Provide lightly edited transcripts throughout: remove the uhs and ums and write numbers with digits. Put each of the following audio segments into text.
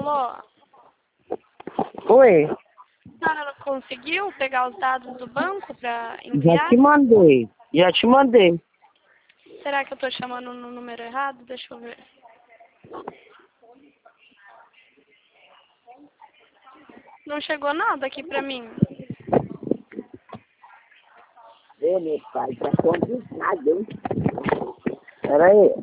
Alô? Oi, A senhora conseguiu pegar os dados do banco para já enviar? te mandei, já te mandei. Será que eu tô chamando no número errado? Deixa eu ver. Não chegou nada aqui pra mim. Ô, meu pai, tá complicado, hein? Pera aí.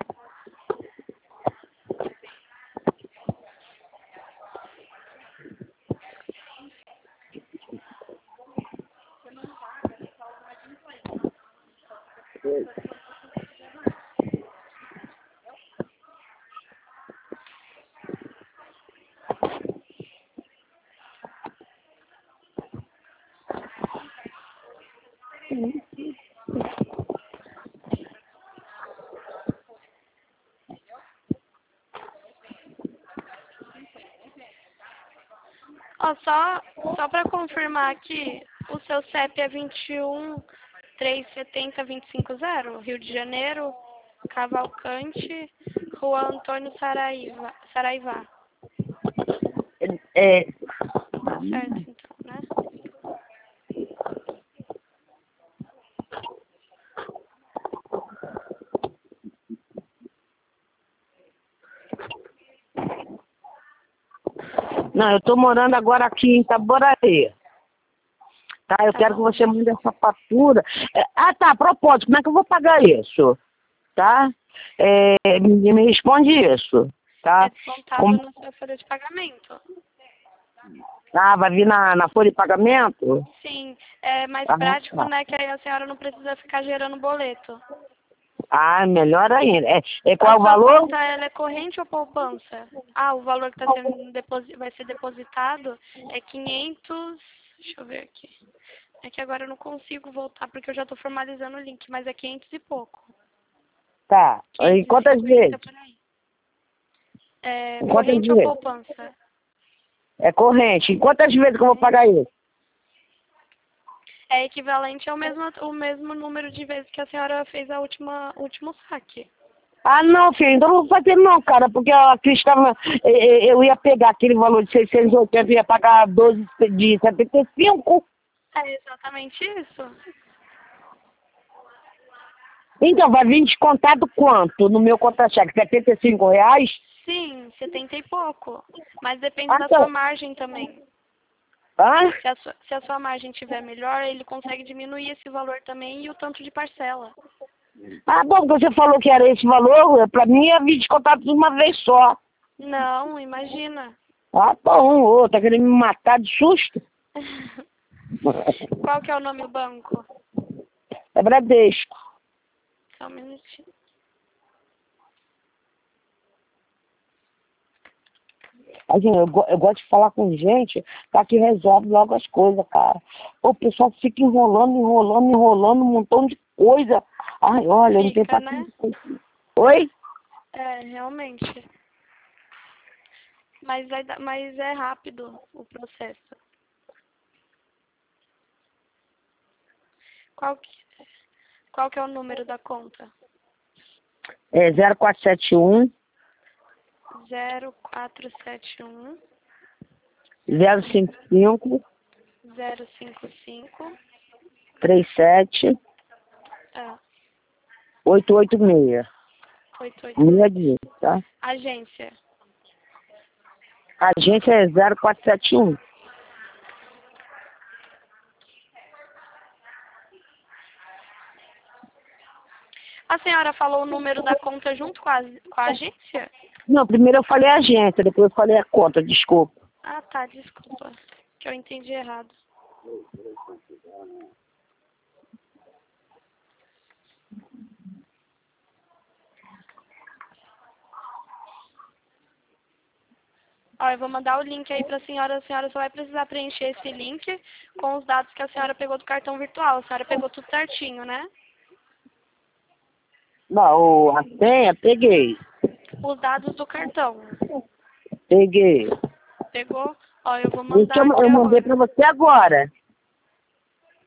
Ó, só para confirmar aqui, o seu CEP é 21.370.250, Rio de Janeiro, Cavalcante, Rua Antônio Saraivá. É, Tá certo, então, né? não, eu tô morando agora aqui em Itaboraí. Tá, eu quero que você mande essa fatura. Tá, a propósito, como é que eu vou pagar isso? Tá? Me responde isso, É tá? descontado na sua folha de pagamento. Ah, vai vir na folha de pagamento? Sim, é mais Ah, prático, tá. né? Que aí a senhora não precisa ficar gerando boleto. Ah, melhor ainda. A Qual o sua valor? conta, ela é corrente ou poupança? Ah, o valor que tá sendo vai ser depositado é 500... Deixa eu ver aqui. É que agora eu não consigo voltar porque eu já tô formalizando o link, mas é 500 e pouco. Tá. E quantas 550 vezes? por aí. É Quantas corrente ou vezes? poupança? É corrente. E quantas vezes que eu vou pagar isso? É equivalente ao o mesmo número de vezes que a senhora fez último saque. Ah, não, filho, então não vou fazer não, cara, porque a Cris estava... Eu ia pegar aquele valor de 680 e ia pagar 12 de 75. É exatamente isso. Então, vai vir descontado quanto no meu contra-cheque? R$ 75? Sim, 70 e pouco. Mas depende Ah, da sua então... margem também. Hã? Se a sua margem tiver melhor, ele consegue diminuir esse valor também e o tanto de parcela. Ah, bom, porque você falou que era esse valor, pra mim ia vir descontado de uma vez só. Não, imagina. Ah, bom, ô, tá querendo me matar de susto? Qual que é o nome do banco? É Bradesco. Só um minutinho. Assim, eu gosto de falar com gente tá, que resolve logo as coisas, cara. O pessoal fica enrolando um montão de coisa. Ai, olha, eu não tenho Fica, né? paciência. Oi? É, realmente. Mas é rápido o processo. Qual que, qual que é o número da conta? É 0471 0471 055 055 37 ah, 886. 886. Minha dica, tá? Agência. A agência é 0471. A senhora falou o número da conta junto com a agência? Não, primeiro eu falei a agência, depois eu falei a conta, desculpa. Ah, tá, desculpa. Que eu entendi errado. Ó, eu vou mandar o link aí pra senhora. A senhora só vai precisar preencher esse link com os dados que a senhora pegou do cartão virtual. A senhora pegou tudo certinho, né? Não, a senha, peguei. Os dados do cartão. Peguei. Pegou? Ó, eu vou Isso mandar aqui eu mandei agora. pra você agora.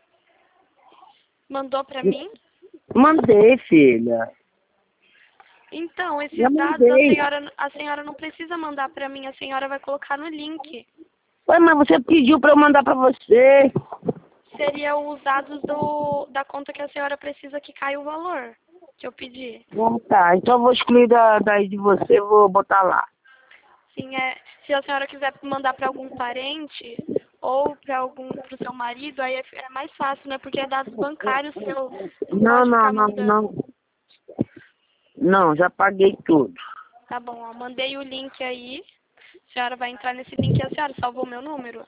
Mandou pra mim? Mandei, filha. Então, esses Já dados mandei. a senhora não precisa mandar para mim, a senhora vai colocar no link. Ué, mas você pediu para eu mandar para você. Seria os dados da conta que a senhora precisa que caia o valor que eu pedi. Bom, tá, então eu vou excluir daí de você, vou botar lá. Sim, se a senhora quiser mandar para algum parente ou para o seu marido, aí é mais fácil, né? Porque é dados bancários seu, não Não, pode não, ficar não, mandando. não. Não, já paguei tudo. Tá bom, ó, mandei o link aí. A senhora vai entrar nesse link e a senhora salvou meu número?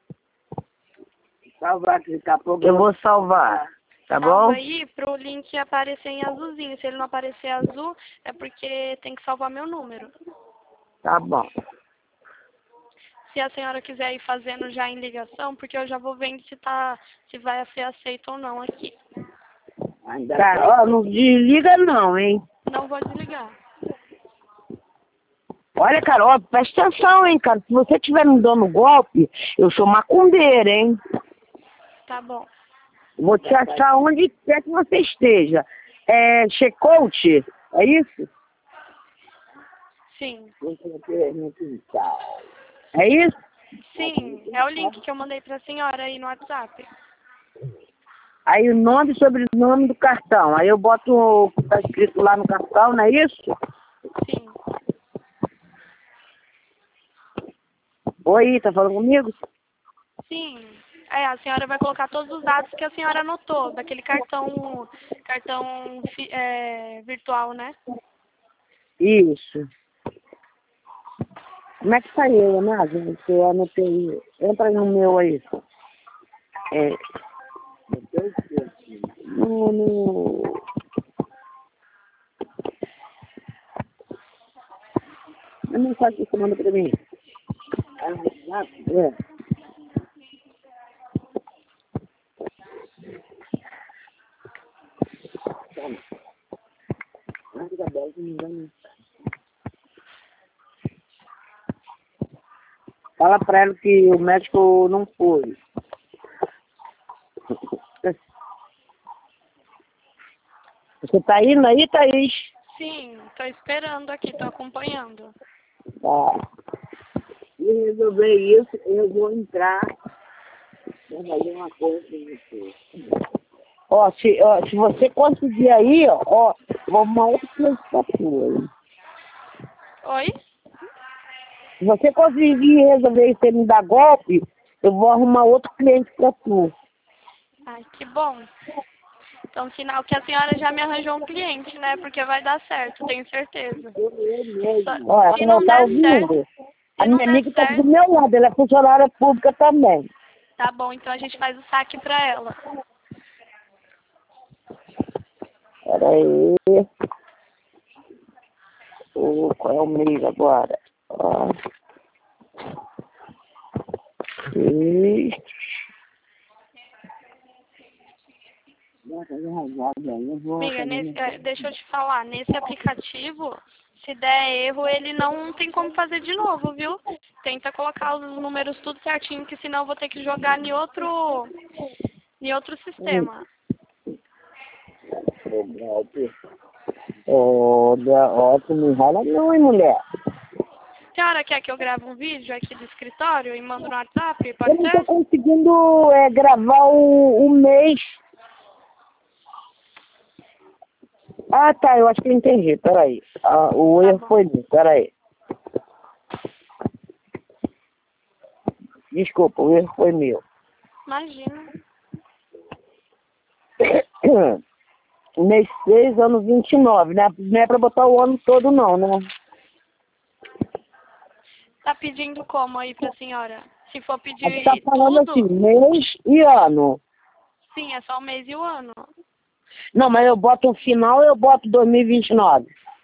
Salvar, clicar pro eu vou salvar, tá Salva bom? aí pro link aparecer em azulzinho. Se ele não aparecer azul, é porque tem que salvar meu número. Tá bom. Se a senhora quiser ir fazendo já em ligação, porque eu já vou vendo se vai ser aceito ou não aqui. Tá, ó, não desliga não, hein? Não vou desligar. Olha, Carol, presta atenção, hein, cara. Se você estiver me dando golpe, eu sou macumbeira, hein? Tá bom. Vou te achar onde quer que você esteja. É Checout, é isso? Sim. É isso? Sim, é o link que eu mandei pra senhora aí no WhatsApp. Aí o nome e sobrenome do cartão. Aí eu boto o que tá escrito lá no cartão, não é isso? Sim. Oi, tá falando comigo? Sim. A senhora vai colocar todos os dados que a senhora anotou, daquele cartão virtual, né? Isso. Como é que saiu, né? Você eu anotei. Entra no meu aí. É. No... A mensagem que você manda pra mim. É. Fala pra ela que o médico não foi. Você tá indo aí, Thaís? Sim, tô esperando aqui, tô acompanhando. Tá. E resolver isso, eu vou entrar pra fazer uma coisa pra você. Ó, se você conseguir aí, ó, vou arrumar outra coisa pra tu, hein? Oi? Se você conseguir resolver isso e me dar golpe, eu vou arrumar outro cliente pra tu. Ai, que bom. Então, sinal que a senhora já me arranjou um cliente, né? Porque vai dar certo, tenho certeza. Ó, Se ela não não tá der certo, ouvindo? A se não minha der amiga tá do certo, meu lado, ela é funcionária pública também. tá bom, então a gente faz o saque pra ela. Pera aí. Qual é o mês agora? Ó. E... Amiga, deixa eu te falar, nesse aplicativo, se der erro, ele não tem como fazer de novo, viu? Tenta colocar os números tudo certinho, que senão eu vou ter que jogar em outro sistema. Ó, tu me enrola não, hein, mulher? A senhora quer que eu grave um vídeo aqui do escritório e mando no WhatsApp? Eu Pode não tô ser? conseguindo gravar o mês. Ah, tá, eu acho que eu entendi, peraí. Ah, o Tá erro bom. foi meu, peraí. Desculpa, o erro foi meu. Imagina. Mês 6, ano 29, né? Não é pra botar o ano todo não, né? Tá pedindo como aí pra senhora? Se for Aqui tá pedir falando assim, tudo, mês e ano. sim, é só o mês e o ano. Não, mas eu boto o final, eu boto 2029.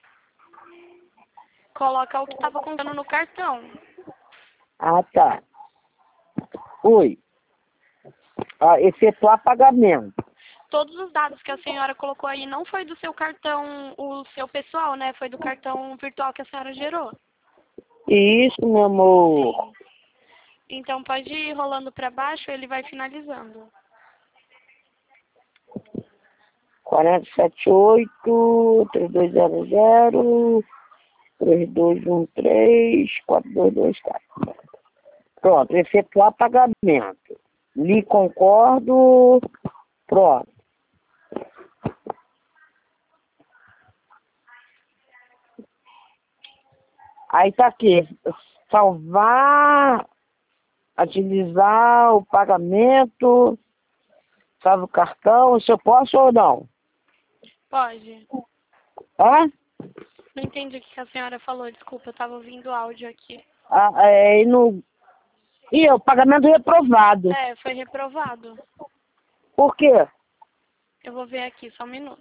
Coloca o que tava contando no cartão. Ah, tá. Oi. Ah, efetuar pagamento. Todos os dados que a senhora colocou aí não foi do seu cartão, o seu pessoal, né? Foi do cartão virtual que a senhora gerou. Isso, meu amor. Sim. Então pode ir rolando para baixo, ele vai finalizando. 4078 3200 3213 4224. Pronto, efetuar pagamento. Lhe concordo. Pronto. Aí tá aqui. Salvar, agilizar o pagamento, salva o cartão. Se eu posso ou não? Pode. Hã? Não entendi o que a senhora falou, desculpa, eu estava ouvindo áudio aqui. E o pagamento reprovado. É, foi reprovado. Por quê? Eu vou ver aqui, só um minuto.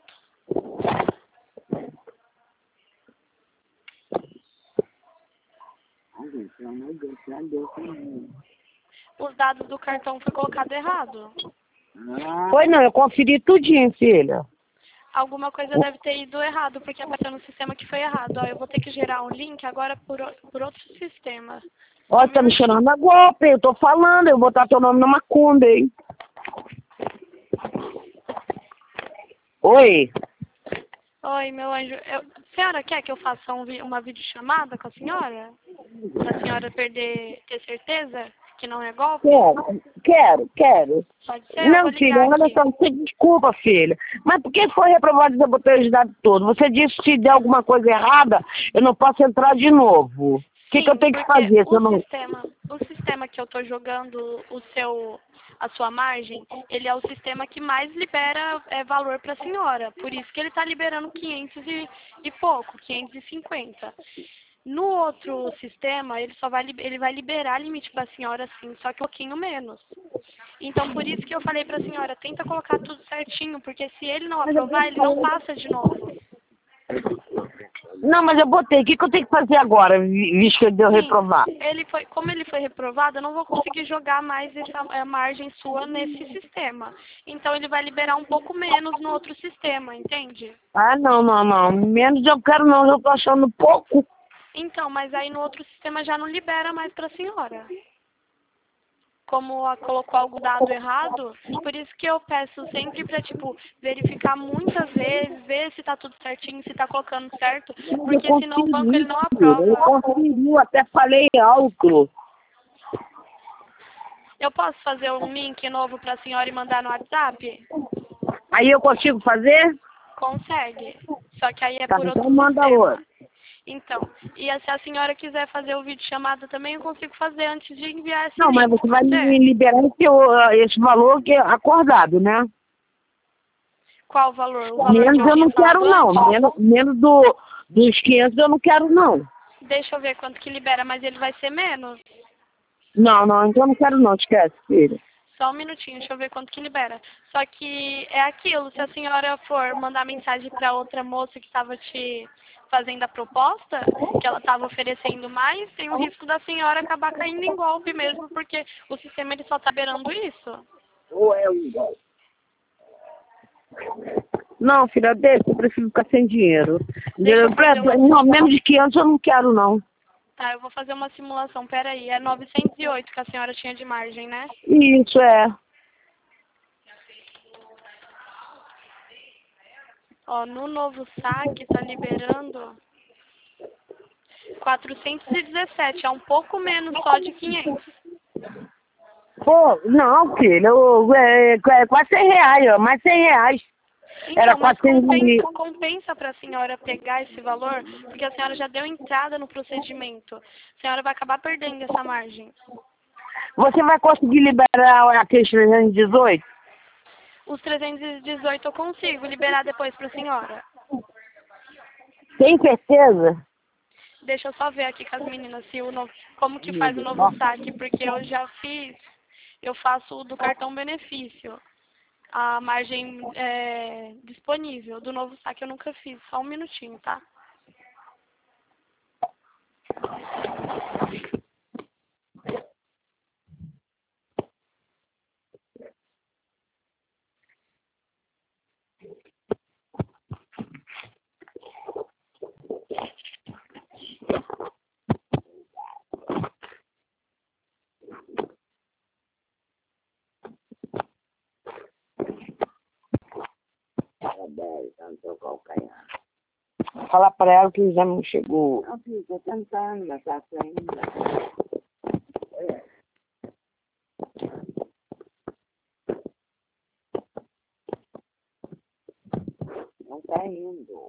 Os dados do cartão foi colocado errado. Foi não, eu conferi tudinho, filha. Alguma coisa deve ter ido errado, porque apareceu no sistema que foi errado. Ó, eu vou ter que gerar um link agora por outro sistema. Olha, tá me chamando a golpe, eu tô falando, eu vou botar teu nome na macumba, hein? Oi? Oi, meu anjo. Senhora quer que eu faça uma videochamada com a senhora? Pra senhora ter certeza que não é golpe? Quero. Pode ser? Eu Não, vou filha, ligar olha aqui. só, você desculpa, filha. Mas por que foi reprovado e você botou os dados todos? Você disse que se der alguma coisa errada, eu não posso entrar de novo. O que eu tenho que fazer? O sistema que eu estou jogando a sua margem, ele é o sistema que mais libera valor para a senhora. Por isso que ele está liberando 500 e pouco, 550. No outro sistema, ele vai liberar limite para a senhora sim, só que um pouquinho menos. Então, por isso que eu falei para a senhora, tenta colocar tudo certinho, porque se ele não aprovar, ele não passa de novo. Não, mas eu botei. O que eu tenho que fazer agora, visto que deu reprovar? Como ele foi reprovado, eu não vou conseguir jogar mais essa margem sua nesse sistema. Então, ele vai liberar um pouco menos no outro sistema, entende? Ah, não. Menos eu quero não, eu tô achando pouco. Então, mas aí no outro sistema já não libera mais para a senhora. Como colocou algum dado errado, por isso que eu peço sempre para, verificar muitas vezes, ver se tá tudo certinho, se tá colocando certo, porque senão o banco ele não aprova. Eu conferi, até falei alto. Eu posso fazer um link novo para a senhora e mandar no WhatsApp? Aí eu consigo fazer? Consegue. Só que aí é Tá, por então outro manda sistema. outro. Então, e se a senhora quiser fazer o vídeo chamada também, eu consigo fazer antes de enviar esse Não, link. mas você vai Pode ser? me liberar esse valor que é acordado, né? Qual o valor? O valor que Menos eu eu tinha não quero, falado não. antes? Menos dos 500 eu não quero, não. Deixa eu ver quanto que libera, mas ele vai ser menos. Não, então eu não quero, não. Esquece, filho. Só um minutinho, deixa eu ver quanto que libera. Só que é aquilo, se a senhora for mandar mensagem para outra moça que estava te fazendo a proposta, que ela estava oferecendo mais, tem o risco da senhora acabar caindo em golpe mesmo, porque o sistema ele só está beirando isso. Ou é igual? Não, filha, deixa, eu prefiro ficar sem dinheiro. Não, menos de 500 eu não quero, não. Tá, eu vou fazer uma simulação, peraí, é 908 que a senhora tinha de margem, né? Isso, é. Ó, no novo saque tá liberando 417, é um pouco menos só de 500. Pô, não, filho, é quase 100 reais, ó, mais 100 reais. Então, Era mas 400 compensa para a senhora pegar esse valor, porque a senhora já deu entrada no procedimento. A senhora vai acabar perdendo essa margem. Você vai conseguir liberar aqueles 318? Os 318 eu consigo liberar depois para a senhora. Tem certeza? Deixa eu só ver aqui com as meninas como que faz o novo saque, porque eu faço o do cartão benefício. A margem disponível do novo saque eu nunca fiz. Só um minutinho, tá? não tô calcanhar. Fala pra ela que o exame não chegou. Não, filho, tô tentando, mas tá saindo. Não tá indo.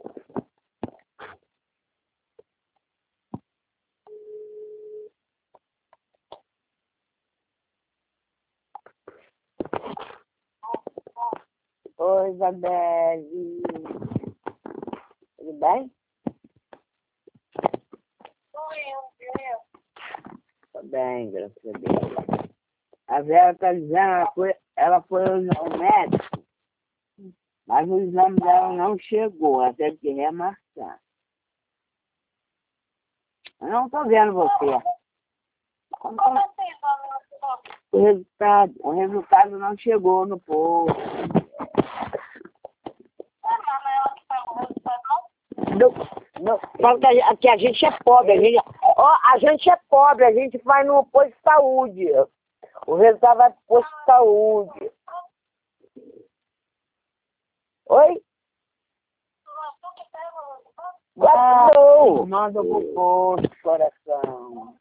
Oi, Isabelle. Tudo bem? Tô bem, graças a Deus. A Vera tá dizendo, ela foi ao médico, mas o exame dela não chegou, ela teve que remarcar. Eu não tô vendo você. O resultado não chegou no posto. Não, fala que a gente é pobre, a gente é pobre, a gente vai no posto de saúde. O resultado vai pro posto de saúde. Oi? Não. Manda pro posto, coração.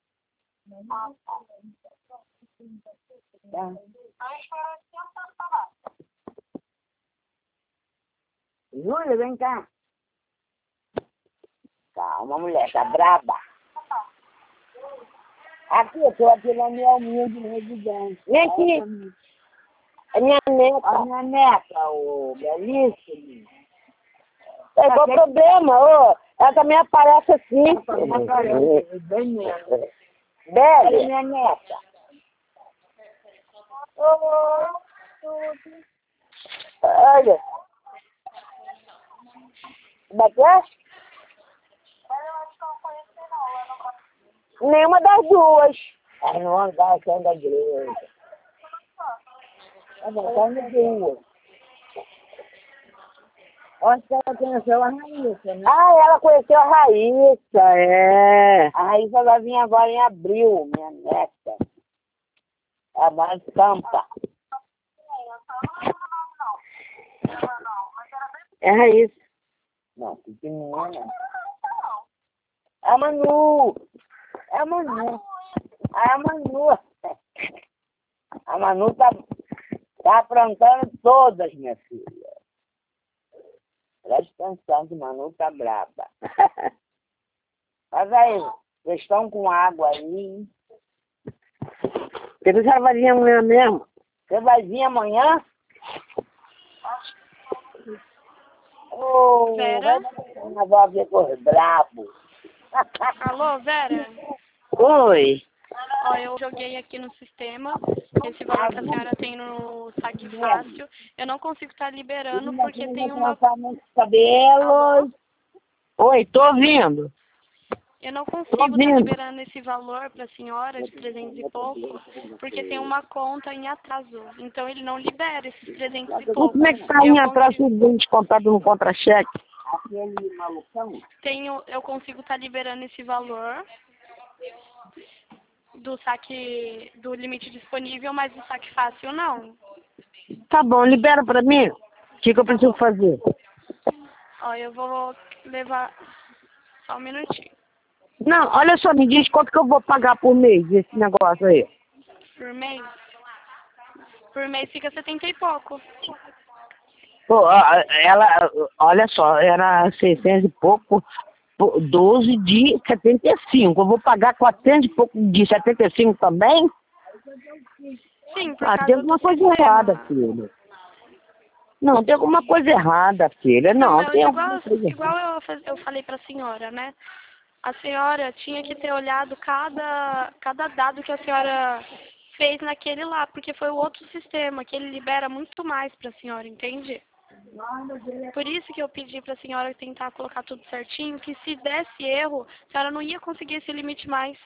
Tá. Júlia, vem cá. Calma, mulher, tá braba. Aqui, eu tô aqui na minha humilde residência. Vem aqui. É minha neta. A minha neta, ô, belíssima. É qual o problema, ô? Ela também aparece assim. Bem mesmo. É Bela. minha neta. Olha. Como é que é? Nenhuma das duas. Aí não andar aqui da igreja. Tá bom, tá indo duas. Onde que ela conheceu a Raíssa, né? Ah, ela conheceu a Raíssa, é. A Raíssa vai vir agora em abril, minha neta. A mais campa. É a Raíssa. Não, pequenininha. É a Manu. É a Manu. É a Manu. A Manu tá aprontando todas, minha filha. Presta atenção que a Manu tá braba. Mas aí, vocês estão com água aí? Porque tu já vai vir amanhã mesmo. Você vai vir amanhã? Ô, Vera? vai ver por brabo. Alô, Vera? Oi. Ó, eu joguei aqui no sistema esse valor que a senhora tem no saque fácil. Eu não consigo estar liberando porque tem uma... Meus cabelos. Oi, tô ouvindo. Eu não consigo estar liberando esse valor para a senhora de 300 e pouco, porque tem uma conta em atraso. Então ele não libera esses 300 e pouco. Como é que tá em atraso bem descontado no contra-cheque? Aquele malucão. Eu consigo estar liberando esse valor do saque, do limite disponível, mas do saque fácil não. Tá bom, libera pra mim. O que eu preciso fazer? Ó, eu vou levar só um minutinho. Não, olha só, me diz quanto que eu vou pagar por mês esse negócio aí. Por mês? Por mês fica 70 e pouco. Pô, ela, olha só, era 600 e pouco, 12 de 75. Eu vou pagar 400 e pouco de 75 também? Sim, por Ah, causa tem alguma do coisa sistema. errada, filho. Não, tem alguma coisa errada, filha. Não, Mas tem alguma coisa errada. igual eu falei pra senhora, né? A senhora tinha que ter olhado cada dado que a senhora fez naquele lá, porque foi o outro sistema, que ele libera muito mais pra senhora, entende? Por isso que eu pedi pra senhora tentar colocar tudo certinho, que se desse erro, a senhora não ia conseguir esse limite mais.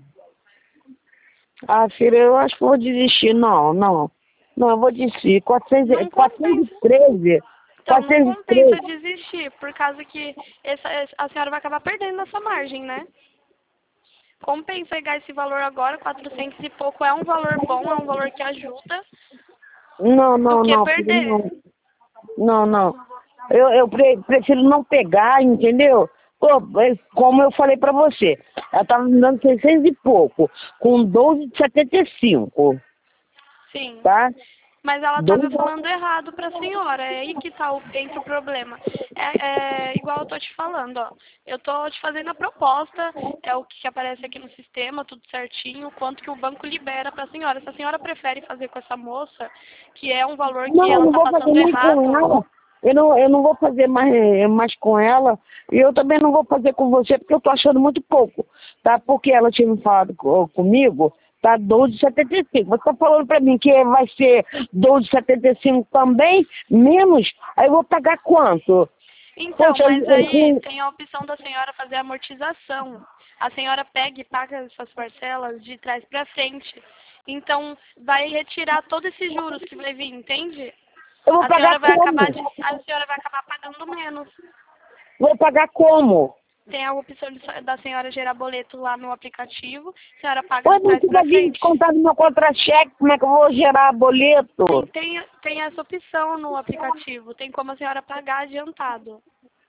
Ah, filha, eu acho que eu vou desistir. Não, eu vou desistir. 413. Então não compensa 413. desistir, por causa que a senhora vai acabar perdendo essa margem, né? Compensa pegar esse valor agora, 400 e pouco, é um valor bom, é um valor que ajuda, Não, do que filha, perder. não. Não. Prefiro não pegar, entendeu? Pô, como eu falei pra você, ela tava me dando 600 e pouco, com 12,75, Sim. tá? Mas ela estava falando errado para a senhora, é aí que entra o problema. Igual eu tô te falando, ó. Eu tô te fazendo a proposta, é o que aparece aqui no sistema, tudo certinho, quanto que o banco libera para a senhora. Se a senhora prefere fazer com essa moça, que é um valor que Não, eu ela não está vou fazer passando nem com errado. ela. Eu não vou fazer mais com ela. E eu também não vou fazer com você, porque eu tô achando muito pouco, tá? Porque ela tinha me falado comigo, tá 12,75. Você tá falando pra mim que vai ser 12,75 também, menos, aí eu vou pagar quanto? Então, Poxa, mas aí tem a opção da senhora fazer amortização. A senhora pega e paga essas parcelas de trás para frente. Então, vai retirar todos esses juros que vai vir, entende? eu vou A pagar senhora vai como? a senhora vai acabar pagando menos. Vou pagar como? Tem a opção da senhora gerar boleto lá no aplicativo. A senhora paga Oi, de mas trás você para vai vir frente. descontar do meu contra-cheque, como é que eu vou gerar boleto? Tem essa opção no aplicativo. Tem como a senhora pagar adiantado.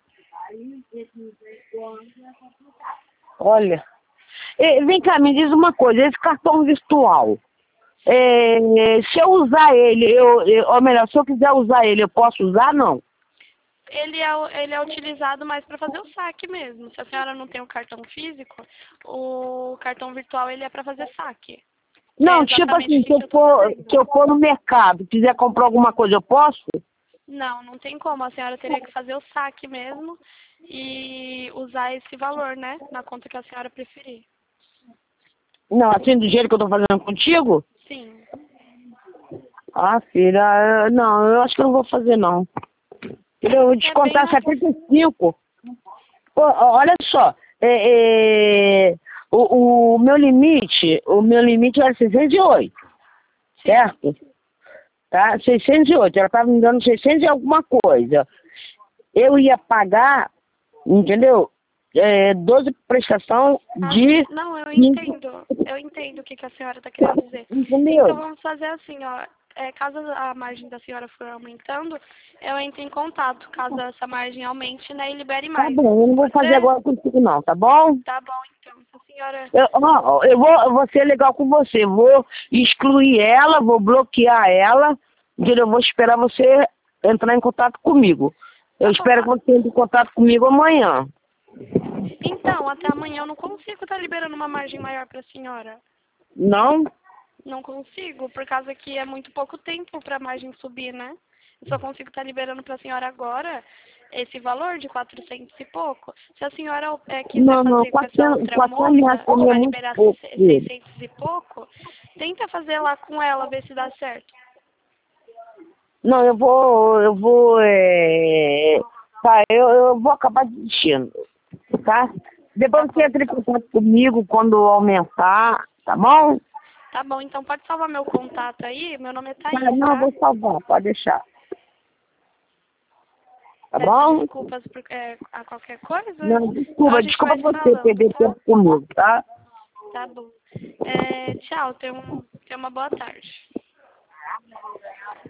Olha, vem cá, me diz uma coisa, esse cartão virtual, se eu usar ele, ou melhor, se eu quiser usar ele, eu posso usar, não? Ele é utilizado mais para fazer o saque mesmo. Se a senhora não tem o cartão físico, o cartão virtual ele é para fazer saque. Não, É tipo exatamente assim, o que eu tô fazendo. se eu for no mercado, quiser comprar alguma coisa, eu posso? Não, não tem como. A senhora teria que fazer o saque mesmo e usar esse valor, né? Na conta que a senhora preferir. Não, assim, do jeito que eu tô fazendo contigo? Sim. Ah, filha, não, eu acho que eu não vou fazer, não. Eu vou É bem descontar mais. 75. Pô, olha só, o meu limite era 608, certo? Tá? 608, ela estava me dando 600 e alguma coisa. Eu ia pagar, entendeu? 12 prestação de... Não, eu entendo. Eu entendo o que a senhora está querendo dizer. Entendeu? Então vamos fazer assim, ó. Caso a margem da senhora for aumentando, eu entro em contato, caso essa margem aumente, né, e libere Tá mais. bom, eu não vou Pode fazer ser? agora contigo não, tá bom? Tá bom, então. Se a senhora... Eu vou ser legal com você, vou excluir ela, vou bloquear ela, entendeu? Eu vou esperar você entrar em contato comigo. Eu Tá bom. espero que você entre em contato comigo amanhã. Então, até amanhã eu não consigo estar liberando uma margem maior para a senhora. Não? Não consigo, por causa que é muito pouco tempo para a margem subir, né? Eu só consigo estar liberando para a senhora agora esse valor de 400 e pouco. Se a senhora quiser Não, fazer com essa 400, outra 400 reais moça, pra que mim é vai muito liberar pouco, filho. 600 e pouco, tenta fazer lá com ela, ver se dá certo. Não, tá, eu vou acabar desistindo, tá? Depois você entra em contato comigo quando aumentar, tá bom? Tá bom, então pode salvar meu contato aí? Meu nome é Tá, Thaís, não, eu tá? vou salvar, pode deixar. Tá Peço bom? desculpas a qualquer coisa. Não, Então a gente desculpa vai se você falando, perder tá? tempo comigo, tá? Tá bom. Tchau, tenha uma boa tarde.